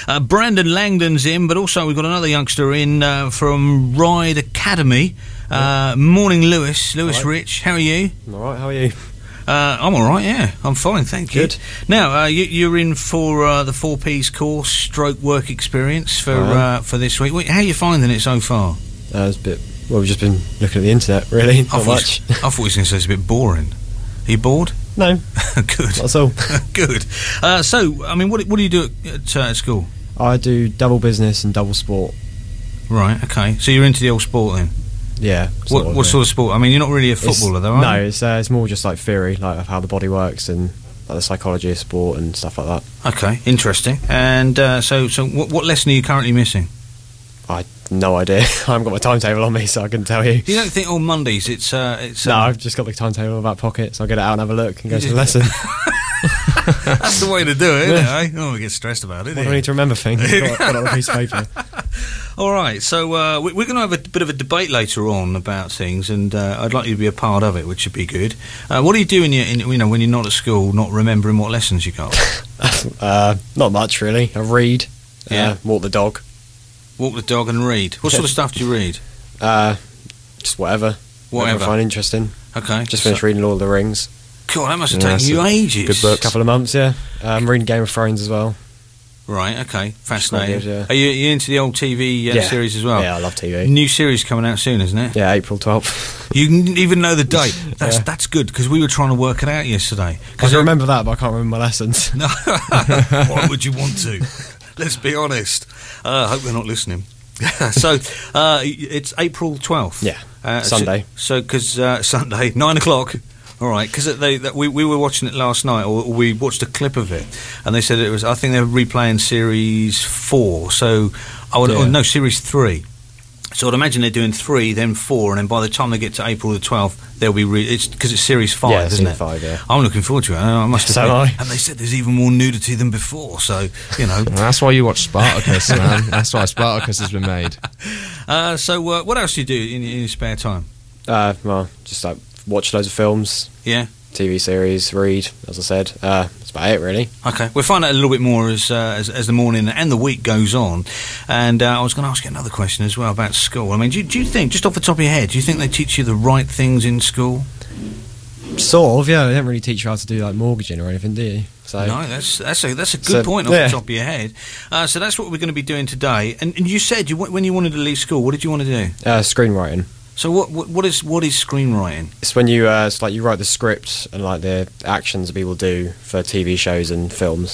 Brandon Langdon's in, but also we've got another youngster in from Ride Academy. Morning, Lewis. Lewis Rich, how are you? I'm all right, how are you? I'm all right, yeah. I'm fine, thank you. Good. Now, you're in for the 4Ps course, stroke work experience for this week. How are you finding it so far? It's a bit... Well, we've just been looking at the internet, really. Not much. I thought you were going to say it's a bit boring. Are you bored? No. Good. Not at all. Good. So, I mean, what do you do at school? I do double business and double sport. Right, okay. So you're into the old sport then? Yeah. What sort of sport? I mean, you're not really a footballer, though, are you? No, it's more just like theory, like of how the body works and like the psychology of sport and stuff like that. Okay, interesting. And so what lesson are you currently missing? I no idea. I haven't got my timetable on me, so I couldn't tell you. You don't think on Mondays it's No, I've just got the timetable in my back pocket, so I'll get it out and have a look and go to the lesson. That's the way to do it, isn't it? I don't get stressed about it. I don't need to remember things. I've got it on a piece of paper. All right, so we're going to have a bit of a debate later on about things, and I'd like you to be a part of it, which would be good. What do you do when you're not at school, not remembering what lessons you got? Not much, really. I read. Walk the dog. Walk the dog and read. What sort of stuff do you read? Just whatever. Whatever I find interesting. Okay. Just finished reading Lord of the Rings. God, that must have taken you ages. Good book. Couple of months, yeah. I'm reading Game of Thrones as well. Right, okay. Fascinating. Good, yeah. Are you into the old TV series as well? Yeah, I love TV. New series coming out soon, isn't it? Yeah, April 12th. You even know the date. That's good, because we were trying to work it out yesterday. I can remember that, but I can't remember my lessons. No. Why would you want to? Let's be honest. I hope they're not listening. So, it's April 12th. Yeah, Sunday. So, because Sunday, 9 o'clock. All right, because we were watching it last night, or we watched a clip of it, and they said it was. I think they were replaying series 4. So, series 3. So I'd imagine they're doing 3, then 4, and then by the time they get to April the 12th, they'll be. It's because it's series 5, isn't it? 5, yeah. I'm looking forward to it. I must have. So am I. And they said there's even more nudity than before. So Well, that's why you watch Spartacus, man. That's why Spartacus has been made. So what else do you do in your spare time? Well, just like watch loads of films. Yeah. TV series, read, as I said. That's about it, really. Okay, we'll find out a little bit more as the morning and the week goes on. And I was going to ask you another question as well about school. I mean, do you think, just off the top of your head, do you think they teach you the right things in school? Sort of, yeah. They don't really teach you how to do like mortgaging or anything, do you? So no, that's a good point off the top of your head. So that's what we're going to be doing today. And you said when you wanted to leave school, what did you want to do? Screenwriting. So what is screenwriting? It's when you it's like you write the script and like the actions that people do for TV shows and films.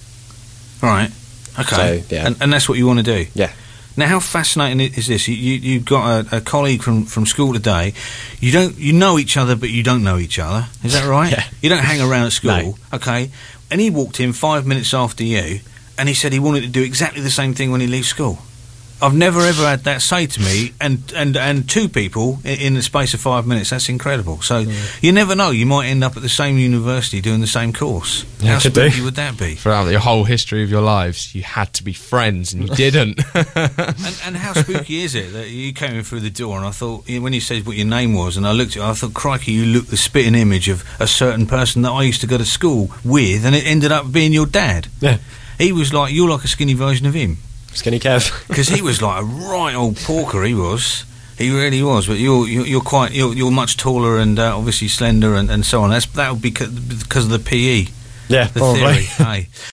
Right. Okay. So, yeah. And that's what you want to do. Yeah. Now, how fascinating is this? You've got a colleague from school today. You know each other, but you don't know each other. Is that right? Yeah. You don't hang around at school. No. Okay. And he walked in 5 minutes after you, and he said he wanted to do exactly the same thing when he leaves school. I've never ever had that say to me, and two people in the space of 5 minutes. That's incredible. So you never know. You might end up at the same university doing the same course. How spooky would that be? Throughout your whole history of your lives, you had to be friends, and you didn't. and how spooky is it that you came in through the door, and I thought, when you said what your name was, and I looked at you, I thought, crikey, you look the spitting image of a certain person that I used to go to school with, and it ended up being your dad. Yeah. He was like, you're like a skinny version of him. Skinny Kev. Because he was like a right old porker, he was. He really was. But you're much taller and obviously slender and so on. That would be because of the PE. Yeah, the probably. theory. Hey.